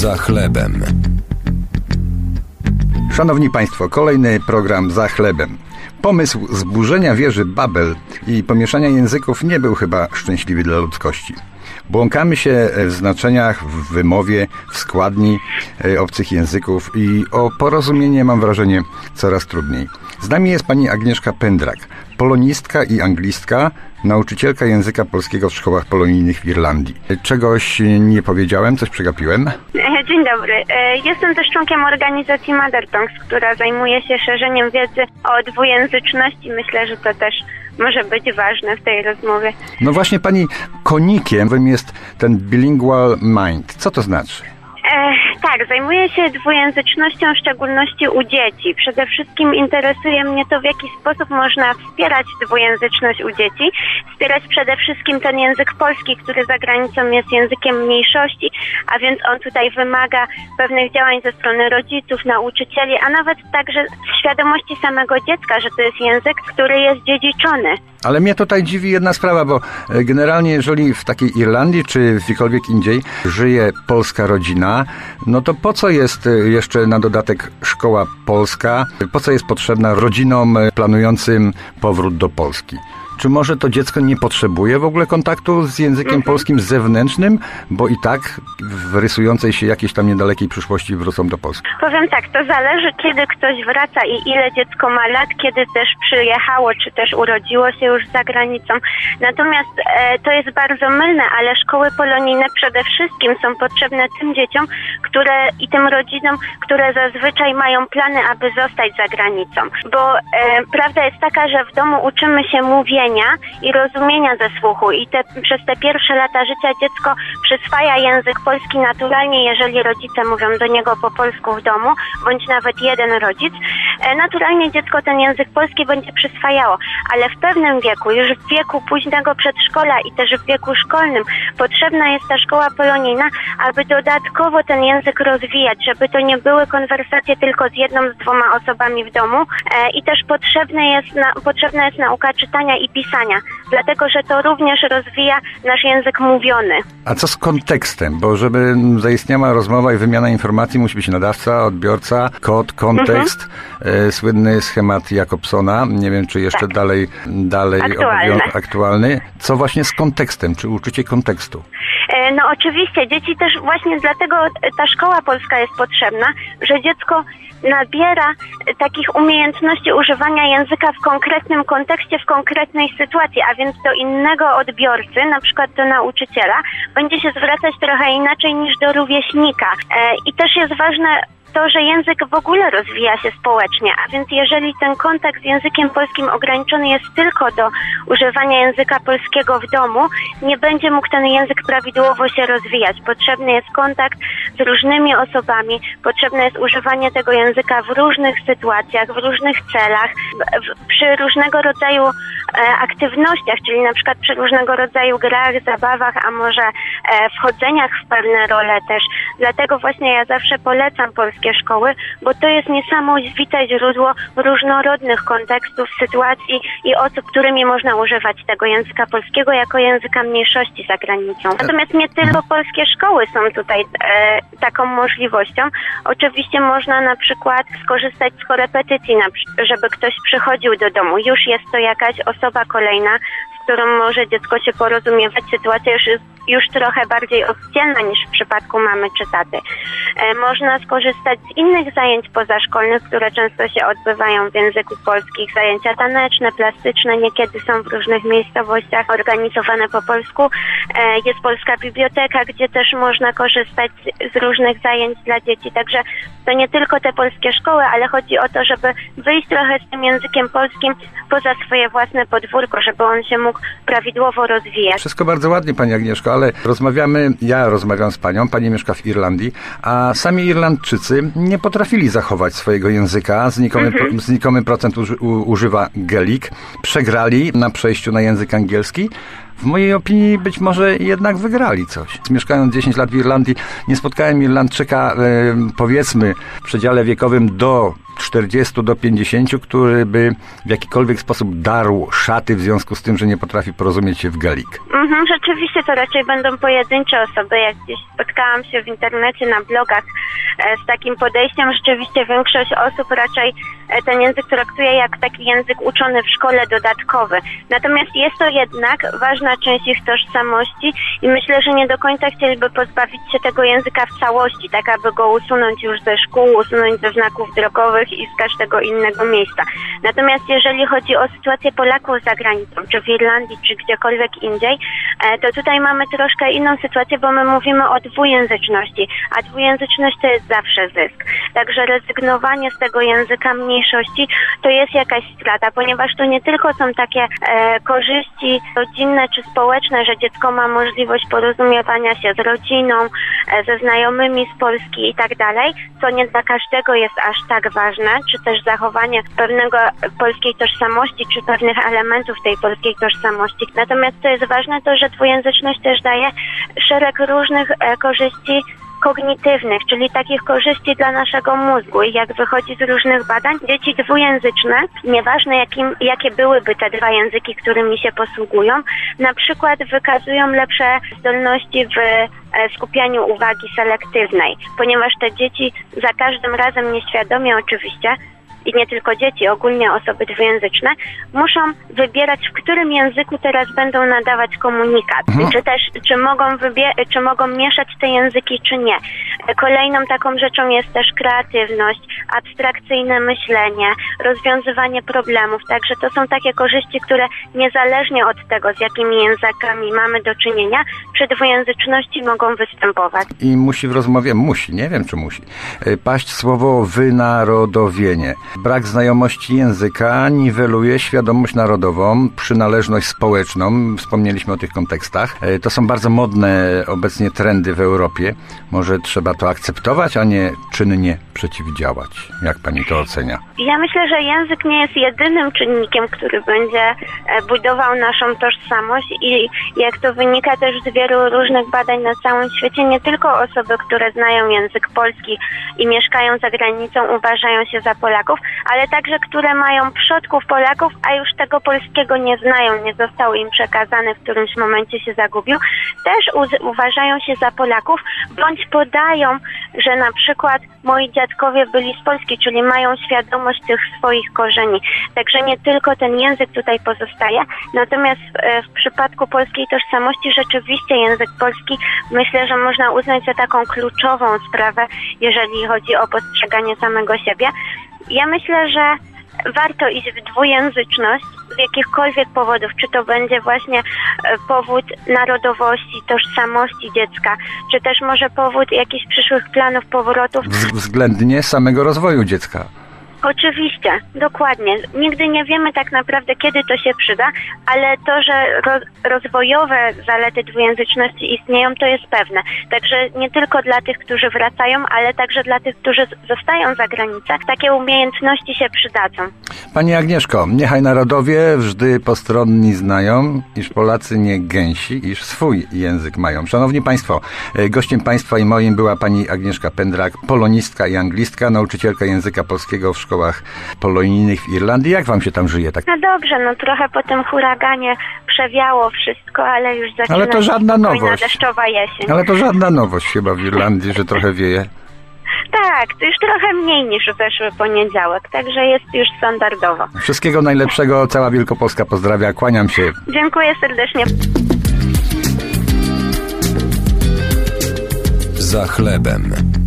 Za chlebem. Szanowni Państwo, kolejny program Za chlebem. Pomysł zburzenia wieży Babel i pomieszania języków nie był chyba szczęśliwy dla ludzkości. Błąkamy się w znaczeniach, w wymowie, w składni obcych języków i o porozumienie, mam wrażenie, coraz trudniej. Z nami jest pani Agnieszka Pędrak, polonistka i anglistka, nauczycielka języka polskiego w szkołach polonijnych w Irlandii. Czegoś nie powiedziałem? Coś przegapiłem? Dzień dobry. Jestem też członkiem organizacji Mother Tongues, która zajmuje się szerzeniem wiedzy o dwujęzyczności. Myślę, że to też może być ważne w tej rozmowie. No właśnie, pani konikiem jest ten bilingual mind. Co to znaczy? Tak, zajmuję się dwujęzycznością, w szczególności u dzieci. Przede wszystkim interesuje mnie to, w jaki sposób można wspierać dwujęzyczność u dzieci. Wspierać przede wszystkim ten język polski, który za granicą jest językiem mniejszości, a więc on tutaj wymaga pewnych działań ze strony rodziców, nauczycieli, a nawet także świadomości samego dziecka, że to jest język, który jest dziedziczony. Ale mnie tutaj dziwi jedna sprawa, bo generalnie jeżeli w takiej Irlandii czy gdziekolwiek indziej żyje polska rodzina, no to po co jest jeszcze na dodatek szkoła polska? Po co jest potrzebna rodzinom planującym powrót do Polski? Czy może to dziecko nie potrzebuje w ogóle kontaktu z językiem polskim zewnętrznym, bo i tak w rysującej się jakiejś tam niedalekiej przyszłości wrócą do Polski? Powiem tak, to zależy, kiedy ktoś wraca i ile dziecko ma lat, kiedy też przyjechało, czy też urodziło się już za granicą. Natomiast to jest bardzo mylne, ale szkoły polonijne przede wszystkim są potrzebne tym dzieciom, i tym rodzinom, które zazwyczaj mają plany, aby zostać za granicą. Bo prawda jest taka, że w domu uczymy się mówienia i rozumienia ze słuchu i przez te pierwsze lata życia dziecko przyswaja język polski naturalnie, jeżeli rodzice mówią do niego po polsku w domu, bądź nawet jeden rodzic. Naturalnie dziecko ten język polski będzie przyswajało, ale w pewnym wieku, już w wieku późnego przedszkola i też w wieku szkolnym potrzebna jest ta szkoła polonijna, aby dodatkowo ten język rozwijać, żeby to nie były konwersacje tylko z jedną, z dwoma osobami w domu i też potrzebna jest nauka czytania i pisania, dlatego że to również rozwija nasz język mówiony. A co z kontekstem? Bo żeby zaistniała rozmowa i wymiana informacji, musi być nadawca, odbiorca, kod, kontekst, słynny schemat Jakobsona. Nie wiem, czy jeszcze dalej aktualny. Co właśnie z kontekstem? Czy uczycie kontekstu? No oczywiście, dzieci też właśnie dlatego ta szkoła polska jest potrzebna, że dziecko nabiera takich umiejętności używania języka w konkretnym kontekście, w konkretnej sytuacji, a więc do innego odbiorcy, na przykład do nauczyciela, będzie się zwracać trochę inaczej niż do rówieśnika. I też jest ważne to, że język w ogóle rozwija się społecznie, a więc jeżeli ten kontakt z językiem polskim ograniczony jest tylko do używania języka polskiego w domu, nie będzie mógł ten język prawidłowo się rozwijać. Potrzebny jest kontakt z różnymi osobami, potrzebne jest używanie tego języka w różnych sytuacjach, w różnych celach, przy różnego rodzaju aktywnościach, czyli na przykład przy różnego rodzaju grach, zabawach, a może wchodzeniach w pewne role też. Dlatego właśnie ja zawsze polecam polskie szkoły, bo to jest niesamowite źródło różnorodnych kontekstów, sytuacji i osób, którymi można używać tego języka polskiego jako języka mniejszości za granicą. Natomiast nie tylko polskie szkoły są tutaj taką możliwością. Oczywiście można na przykład skorzystać z korepetycji, żeby ktoś przychodził do domu. Już jest to jakaś osoba kolejna, z którą może dziecko się porozumiewać. Sytuacja już trochę bardziej oddzielna niż w przypadku mamy czy taty. Można skorzystać z innych zajęć pozaszkolnych, które często się odbywają w języku polskim. Zajęcia taneczne, plastyczne, niekiedy są w różnych miejscowościach organizowane po polsku. Jest polska biblioteka, gdzie też można korzystać z różnych zajęć dla dzieci. Także to nie tylko te polskie szkoły, ale chodzi o to, żeby wyjść trochę z tym językiem polskim poza swoje własne podwórko, żeby on się mógł prawidłowo rozwijać. Wszystko bardzo ładnie, pani Agnieszko, ale ja rozmawiam z panią, pani mieszka w Irlandii, a sami Irlandczycy nie potrafili zachować swojego języka, znikomy procent używa Gaelic, przegrali na przejściu na język angielski. W mojej opinii być może jednak wygrali coś. Mieszkając 10 lat w Irlandii, nie spotkałem Irlandczyka, powiedzmy, w przedziale wiekowym do 40 do 50, który by w jakikolwiek sposób darł szaty w związku z tym, że nie potrafi porozumieć się w galik? Rzeczywiście to raczej będą pojedyncze osoby. Jak gdzieś spotkałam się w internecie, na blogach z takim podejściem, rzeczywiście większość osób raczej ten język traktuje jak taki język uczony w szkole dodatkowy. Natomiast jest to jednak ważna część ich tożsamości i myślę, że nie do końca chcieliby pozbawić się tego języka w całości, tak aby go usunąć już ze szkół, usunąć ze znaków drogowych i z każdego innego miejsca. Natomiast jeżeli chodzi o sytuację Polaków za granicą, czy w Irlandii, czy gdziekolwiek indziej, to tutaj mamy troszkę inną sytuację, bo my mówimy o dwujęzyczności, a dwujęzyczność to jest zawsze zysk. Także rezygnowanie z tego języka mniejszości to jest jakaś strata, ponieważ to nie tylko są takie korzyści rodzinne czy społeczne, że dziecko ma możliwość porozumiewania się z rodziną, ze znajomymi z Polski i tak dalej, co nie dla każdego jest aż tak ważne, czy też zachowanie pewnego polskiej tożsamości, czy pewnych elementów tej polskiej tożsamości. Natomiast co jest ważne, to że dwujęzyczność też daje szereg różnych korzyści kognitywnych, czyli takich korzyści dla naszego mózgu. I jak wychodzi z różnych badań, dzieci dwujęzyczne, nieważne jakie byłyby te dwa języki, którymi się posługują, na przykład wykazują lepsze zdolności w skupianiu uwagi selektywnej, ponieważ te dzieci za każdym razem, nieświadomie oczywiście, i nie tylko dzieci, ogólnie osoby dwujęzyczne, muszą wybierać, w którym języku teraz będą nadawać komunikat. Czy też, czy mogą mieszać te języki, czy nie. Kolejną taką rzeczą jest też kreatywność, abstrakcyjne myślenie, rozwiązywanie problemów. Także to są takie korzyści, które niezależnie od tego, z jakimi językami mamy do czynienia, przy dwujęzyczności mogą występować. I musi w rozmowie, nie wiem czy musi, paść słowo wynarodowienie. Brak znajomości języka niweluje świadomość narodową, przynależność społeczną. Wspomnieliśmy o tych kontekstach. To są bardzo modne obecnie trendy w Europie. Może trzeba to akceptować, a nie czynnie przeciwdziałać. Jak pani to ocenia? Ja myślę, że język nie jest jedynym czynnikiem, który będzie budował naszą tożsamość i jak to wynika też z wielu różnych badań na całym świecie, nie tylko osoby, które znają język polski i mieszkają za granicą, uważają się za Polaków, ale także, które mają przodków Polaków, a już tego polskiego nie znają, nie został im przekazany, w którymś momencie się zagubił, też uważają się za Polaków, bądź podają, że na przykład moi dziadkowie byli z Polski, czyli mają świadomość tych swoich korzeni. Także nie tylko ten język tutaj pozostaje, natomiast w przypadku polskiej tożsamości rzeczywiście język polski myślę, że można uznać za taką kluczową sprawę, jeżeli chodzi o postrzeganie samego siebie. Ja myślę, że warto iść w dwujęzyczność z jakichkolwiek powodów, czy to będzie właśnie powód narodowości, tożsamości dziecka, czy też może powód jakichś przyszłych planów powrotów. Względnie samego rozwoju dziecka. Oczywiście, dokładnie. Nigdy nie wiemy tak naprawdę, kiedy to się przyda, ale to, że rozwojowe zalety dwujęzyczności istnieją, to jest pewne. Także nie tylko dla tych, którzy wracają, ale także dla tych, którzy zostają za granicą, takie umiejętności się przydadzą. Pani Agnieszko, niechaj narodowie wżdy postronni znają, iż Polacy nie gęsi, iż swój język mają. Szanowni Państwo, gościem Państwa i moim była pani Agnieszka Pędrak, polonistka i anglistka, nauczycielka języka polskiego w szkołach polonijnych w Irlandii. Jak wam się tam żyje? Tak? No dobrze, trochę po tym huraganie przewiało wszystko, ale już zaczyna ale to żadna nowość. Deszczowa jesień. Ale to żadna nowość chyba w Irlandii, że trochę wieje. Tak, to już trochę mniej niż w zeszły poniedziałek, także jest już standardowo. Wszystkiego najlepszego, cała Wielkopolska pozdrawia, kłaniam się. Dziękuję serdecznie. Za chlebem.